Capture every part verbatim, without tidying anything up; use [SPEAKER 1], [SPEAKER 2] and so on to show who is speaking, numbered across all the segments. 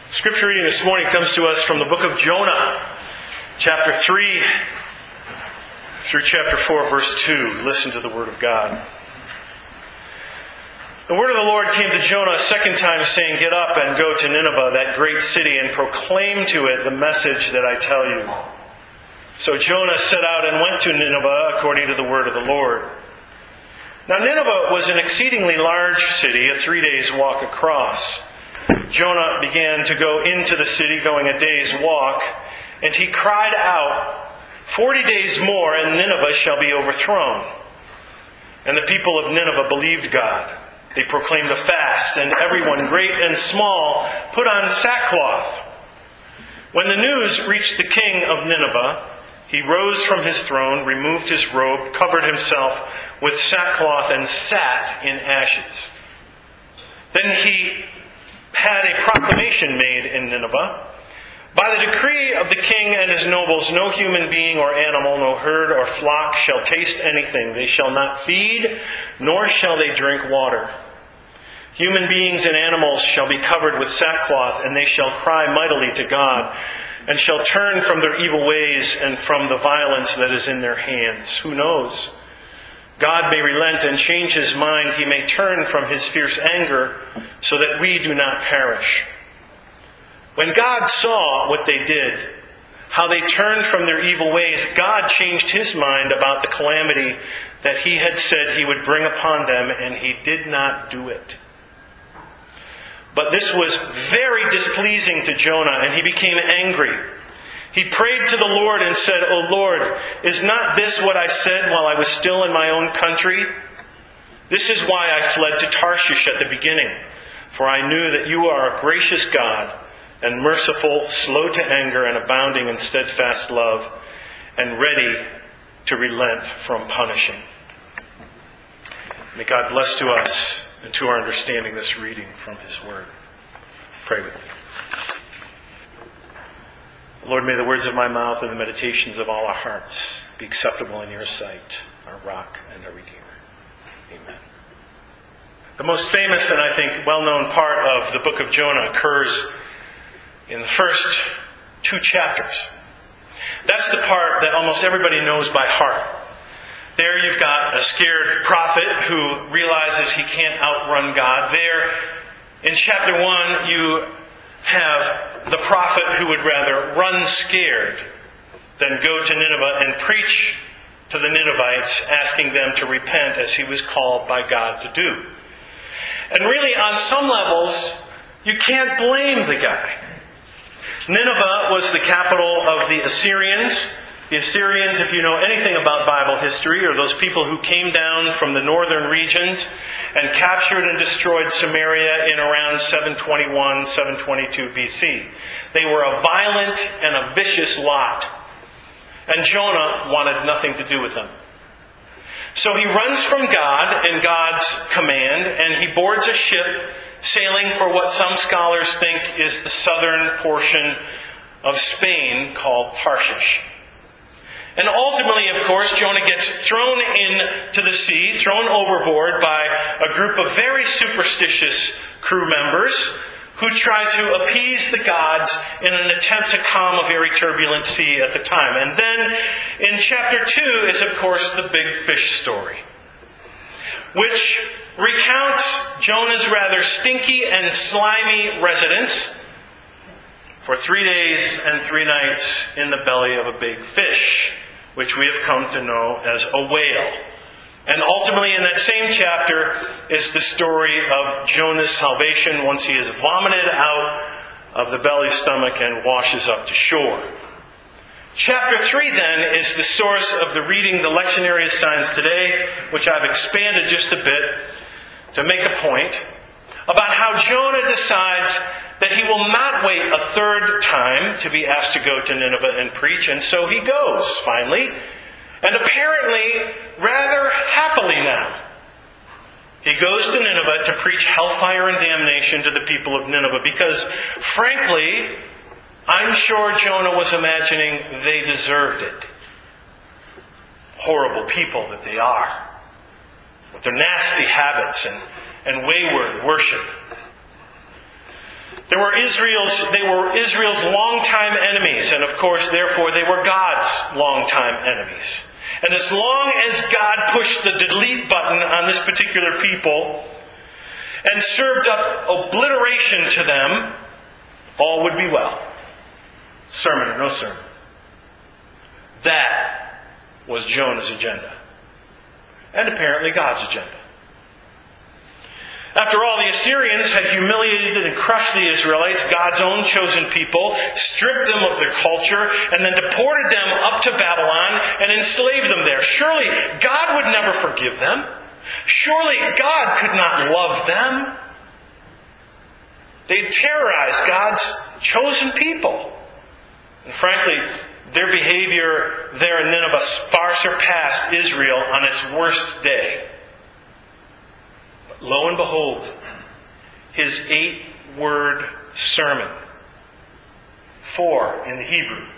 [SPEAKER 1] Scripture reading this morning comes to us from the book of Jonah, chapter three through chapter four, verse two. Listen to the word of God. The word of the Lord came to Jonah a second time, saying, "Get up and go to Nineveh, that great city, and proclaim to it the message that I tell you." So Jonah set out and went to Nineveh according to the word of the Lord. Now Nineveh was an exceedingly large city, a three days' walk across. Jonah began to go into the city, going a day's walk, and he cried out, Forty days more, and Nineveh shall be overthrown." And the people of Nineveh believed God. They proclaimed a fast, and everyone, great and small, put on sackcloth. When the news reached the king of Nineveh, he rose from his throne, removed his robe, covered himself with sackcloth, and sat in ashes. Then he had a proclamation made in Nineveh. By the decree of the king and his nobles, no human being or animal, no herd or flock shall taste anything. They shall not feed, nor shall they drink water. Human beings and animals shall be covered with sackcloth, and they shall cry mightily to God, and shall turn from their evil ways and from the violence that is in their hands. Who knows? God may relent and change his mind. He may turn from his fierce anger so that we do not perish. When God saw what they did, how they turned from their evil ways, God changed his mind about the calamity that he had said he would bring upon them, and he did not do it. But this was very displeasing to Jonah, and he became angry. He prayed to the Lord and said, "O Lord, is not this what I said while I was still in my own country? This is why I fled to Tarshish at the beginning, for I knew that you are a gracious God and merciful, slow to anger, and abounding in steadfast love, and ready to relent from punishing." May God bless to us and to our understanding this reading from his word. Pray with me. Lord, may the words of my mouth and the meditations of all our hearts be acceptable in your sight, our rock and our redeemer. Amen. The most famous and I think well-known part of the book of Jonah occurs in the first two chapters. That's the part that almost everybody knows by heart. There you've got a scared prophet who realizes he can't outrun God. There in chapter one you have the prophet who would rather run scared than go to Nineveh and preach to the Ninevites, asking them to repent as he was called by God to do. And really, on some levels, you can't blame the guy. Nineveh was the capital of the Assyrians. The Assyrians, if you know anything about Bible history, are those people who came down from the northern regions and captured and destroyed Samaria in around seven twenty-one, seven twenty-two B C. They were a violent and a vicious lot. And Jonah wanted nothing to do with them. So he runs from God in God's command, and he boards a ship sailing for what some scholars think is the southern portion of Spain called Tarshish. And ultimately, of course, Jonah gets thrown into the sea, thrown overboard by a group of very superstitious crew members who try to appease the gods in an attempt to calm a very turbulent sea at the time. And then in chapter two is, of course, the big fish story, which recounts Jonah's rather stinky and slimy residence for three days and three nights in the belly of a big fish, which we have come to know as a whale. And ultimately in that same chapter is the story of Jonah's salvation once he is vomited out of the belly stomach and washes up to shore. Chapter three then is the source of the reading the lectionary assigns today, which I've expanded just a bit to make a point about how Jonah decides that he will not wait a third time to be asked to go to Nineveh and preach, and so he goes, finally, and apparently rather happily now. He goes to Nineveh to preach hellfire and damnation to the people of Nineveh because, frankly, I'm sure Jonah was imagining they deserved it. Horrible people that they are, with their nasty habits and, and wayward worship. There were Israel's, they were Israel's longtime enemies, and of course, therefore, they were God's longtime enemies. And as long as God pushed the delete button on this particular people and served up obliteration to them, all would be well. Sermon or no sermon. That was Jonah's agenda. And apparently God's agenda. After all, the Assyrians had humiliated and crushed the Israelites, God's own chosen people, stripped them of their culture, and then deported them up to Babylon and enslaved them there. Surely God would never forgive them. Surely God could not love them. They terrorized God's chosen people. And frankly, their behavior there in Nineveh far surpassed Israel on its worst day. But lo and behold, his eight-word sermon, four in the Hebrew.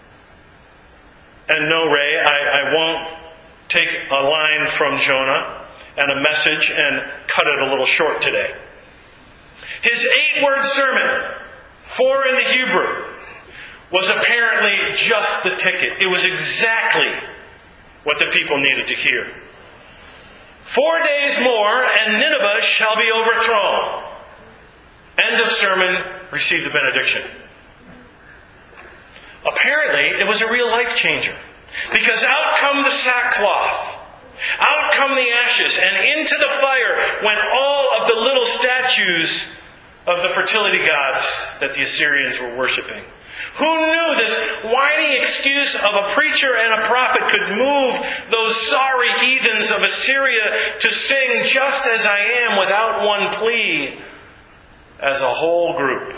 [SPEAKER 1] And no, Ray, I, I won't take a line from Jonah and a message and cut it a little short today. His eight-word sermon, four in the Hebrew, was apparently just the ticket. It was exactly what the people needed to hear. Four days more, and Nineveh shall be overthrown. End of sermon, receive the benediction. Apparently, it was a real life changer. Because out come the sackcloth. Out come the ashes. And into the fire went all of the little statues of the fertility gods that the Assyrians were worshipping. Who knew this whiny excuse of a preacher and a prophet could move those sorry heathens of Assyria to sing just as I am without one plea as a whole group?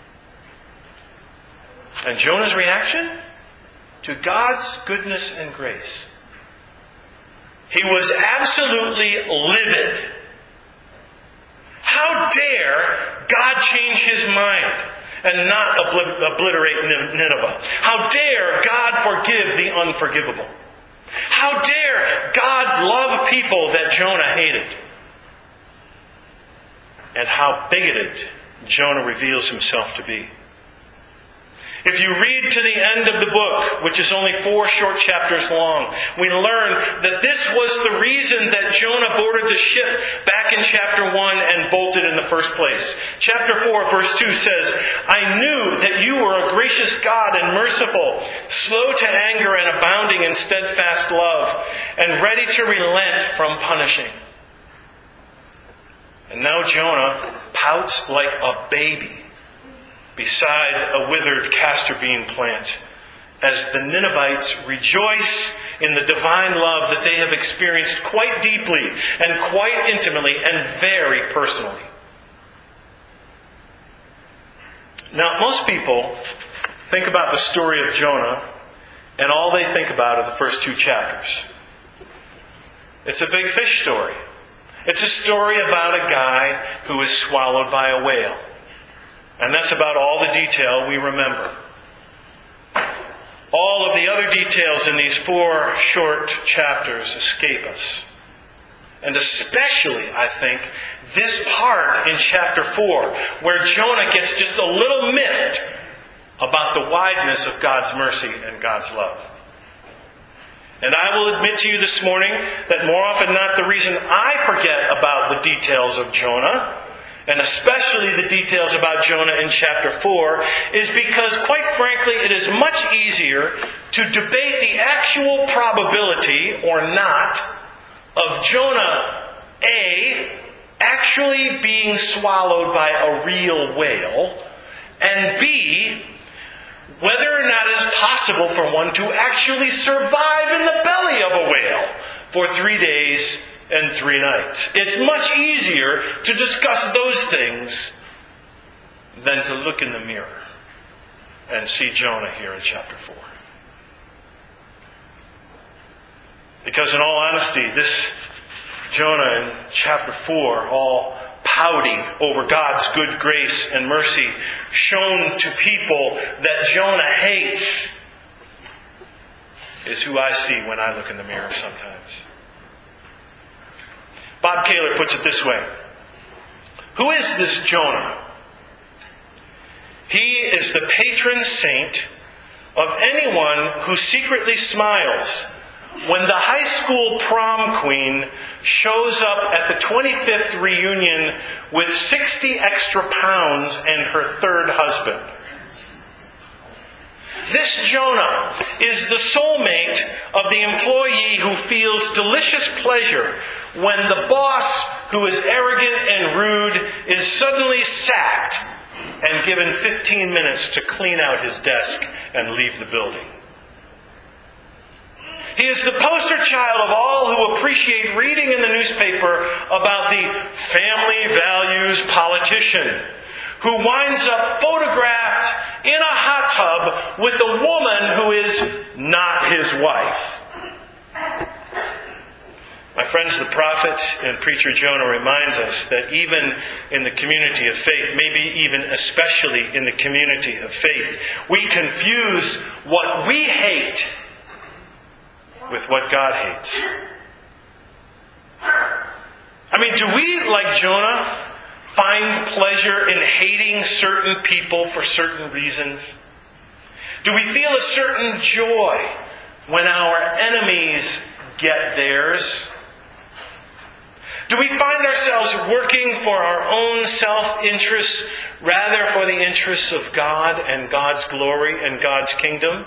[SPEAKER 1] And Jonah's reaction? To God's goodness and grace. He was absolutely livid. How dare God change his mind and not obliterate Nineveh? How dare God forgive the unforgivable? How dare God love people that Jonah hated? And how bigoted Jonah reveals himself to be. If you read to the end of the book, which is only four short chapters long, we learn that this was the reason that Jonah boarded the ship back in chapter one and bolted in the first place. Chapter four, verse two says, I knew that you were a gracious God and merciful, slow to anger and abounding in steadfast love, and ready to relent from punishing. And now Jonah pouts like a baby beside a withered castor bean plant, as the Ninevites rejoice in the divine love that they have experienced quite deeply and quite intimately and very personally. Now, most people think about the story of Jonah, and all they think about are the first two chapters. It's a big fish story. It's a story about a guy who is swallowed by a whale. And that's about all the detail we remember. All of the other details in these four short chapters escape us. And especially, I think, this part in chapter four, where Jonah gets just a little miffed about the wideness of God's mercy and God's love. And I will admit to you this morning that more often than not, the reason I forget about the details of Jonah, and especially the details about Jonah in chapter four, is because, quite frankly, it is much easier to debate the actual probability or not of Jonah, A, actually being swallowed by a real whale, and B, whether or not it is possible for one to actually survive in the belly of a whale for three days and three nights. It's much easier to discuss those things than to look in the mirror and see Jonah here in chapter four. Because in all honesty, this Jonah in chapter four, all pouty over God's good grace and mercy shown to people that Jonah hates, is who I see when I look in the mirror sometimes. Bob Kaler puts it this way. Who is this Jonah? He is the patron saint of anyone who secretly smiles when the high school prom queen shows up at the twenty-fifth reunion with sixty extra pounds and her third husband. This Jonah is the soulmate of the employee who feels delicious pleasure when the boss, who is arrogant and rude, is suddenly sacked and given fifteen minutes to clean out his desk and leave the building. He is the poster child of all who appreciate reading in the newspaper about the family values politician who winds up photographed in a hot tub with a woman who is not his wife. My friends, the prophet and preacher Jonah reminds us that even in the community of faith, maybe even especially in the community of faith, we confuse what we hate with what God hates. I mean, do we, like Jonah, find pleasure in hating certain people for certain reasons? Do we feel a certain joy when our enemies get theirs? Do we find ourselves working for our own self-interests rather for the interests of God and God's glory and God's kingdom?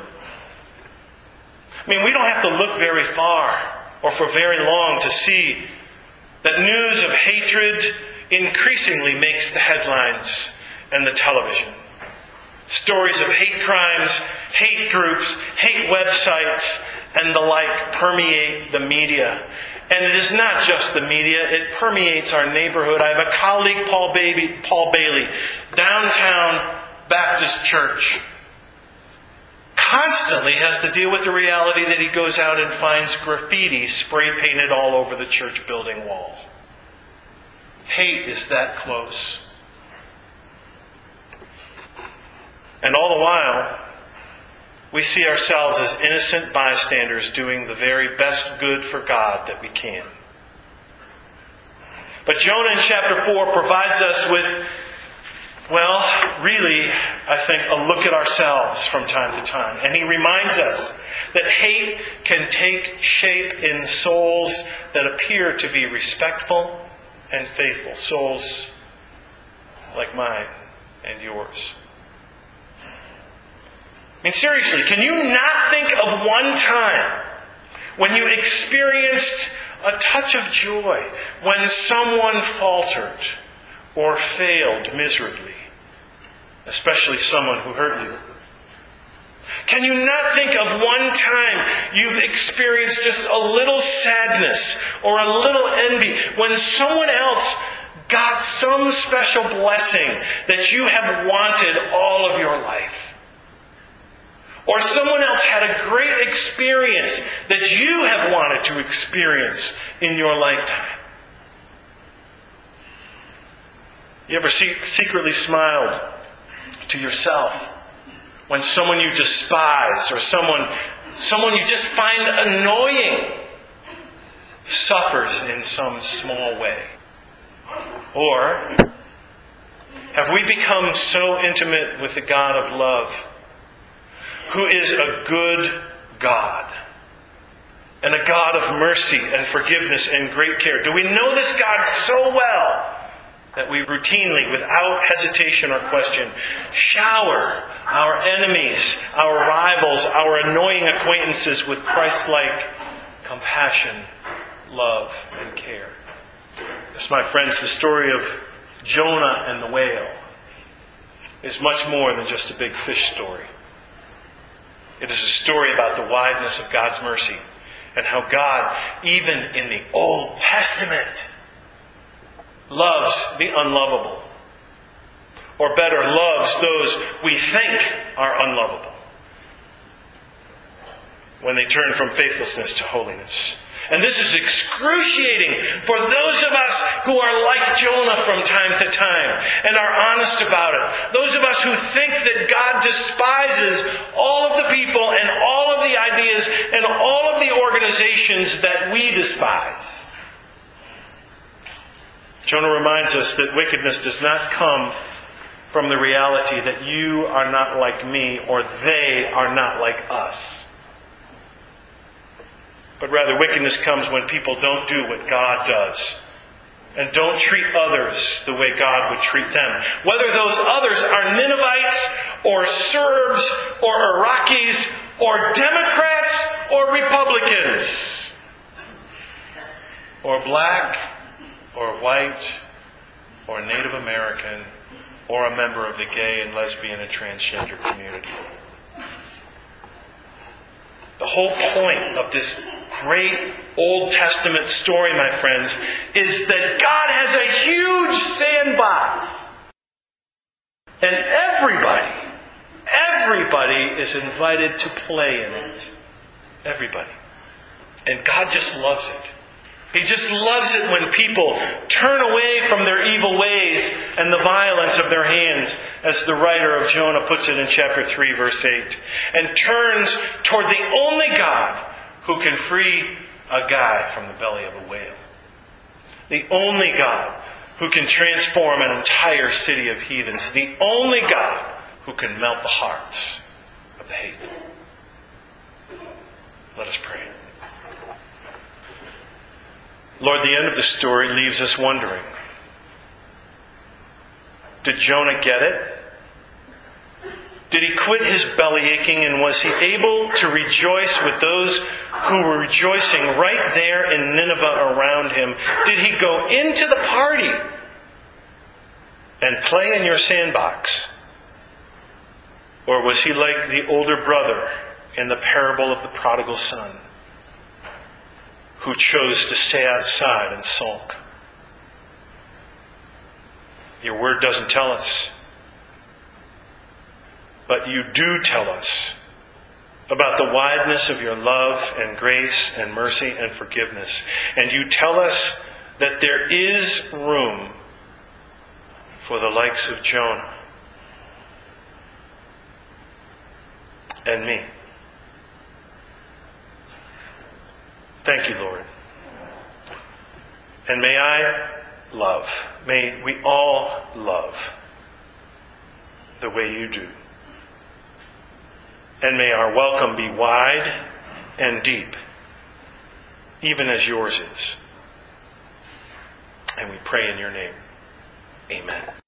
[SPEAKER 1] I mean, we don't have to look very far or for very long to see that news of hatred increasingly makes the headlines and the television. Stories of hate crimes, hate groups, hate websites, and the like permeate the media. And it is not just the media, it permeates our neighborhood. I have a colleague, Paul, Baby, Paul Bailey, downtown Baptist church, constantly has to deal with the reality that he goes out and finds graffiti spray painted all over the church building wall. Hate is that close. And all the while, we see ourselves as innocent bystanders doing the very best good for God that we can. But Jonah in chapter four provides us with, well, really, I think, a look at ourselves from time to time. And he reminds us that hate can take shape in souls that appear to be respectful and faithful. Souls like mine and yours. I mean, seriously, can you not think of one time when you experienced a touch of joy when someone faltered or failed miserably, especially someone who hurt you? Can you not think of one time you've experienced just a little sadness or a little envy when someone else got some special blessing that you have wanted all of your life? Or someone else had a great experience that you have wanted to experience in your lifetime? You ever see, secretly smiled to yourself when someone you despise or someone, someone you just find annoying suffers in some small way? Or have we become so intimate with the God of love, who is a good God and a God of mercy and forgiveness and great care? Do we know this God so well that we routinely, without hesitation or question, shower our enemies, our rivals, our annoying acquaintances with Christ-like compassion, love, and care? Yes, my friends, the story of Jonah and the whale is much more than just a big fish story. It is a story about the wideness of God's mercy and how God, even in the Old Testament, loves the unlovable. Or better, loves those we think are unlovable when they turn from faithlessness to holiness. And this is excruciating for those of us who are like Jonah from time to time and are honest about it. Those of us who think that God despises all of the people and all of the ideas and all of the organizations that we despise. Jonah reminds us that wickedness does not come from the reality that you are not like me or they are not like us. But rather, wickedness comes when people don't do what God does and don't treat others the way God would treat them. Whether those others are Ninevites or Serbs or Iraqis or Democrats or Republicans or black or white or Native American or a member of the gay and lesbian and transgender community. The whole point of this great Old Testament story, my friends, is that God has a huge sandbox. And everybody, everybody is invited to play in it. Everybody. And God just loves it. He just loves it when people turn away from their evil ways and the violence of their hands, as the writer of Jonah puts it in chapter three, verse eight, and turns toward the only God who can free a guy from the belly of a whale. The only God who can transform an entire city of heathens. The only God who can melt the hearts of the hateful. Let us pray. Lord, the end of the story leaves us wondering. Did Jonah get it? Did he quit his belly aching, and was he able to rejoice with those who were rejoicing right there in Nineveh around him? Did he go into the party and play in your sandbox? Or was he like the older brother in the parable of the prodigal son, who chose to stay outside and sulk? Your word doesn't tell us. But you do tell us about the wideness of your love and grace and mercy and forgiveness. And you tell us that there is room for the likes of Jonah and me. Thank you, Lord. And may I love, may we all love the way you do. And may our welcome be wide and deep, even as yours is. And we pray in your name. Amen.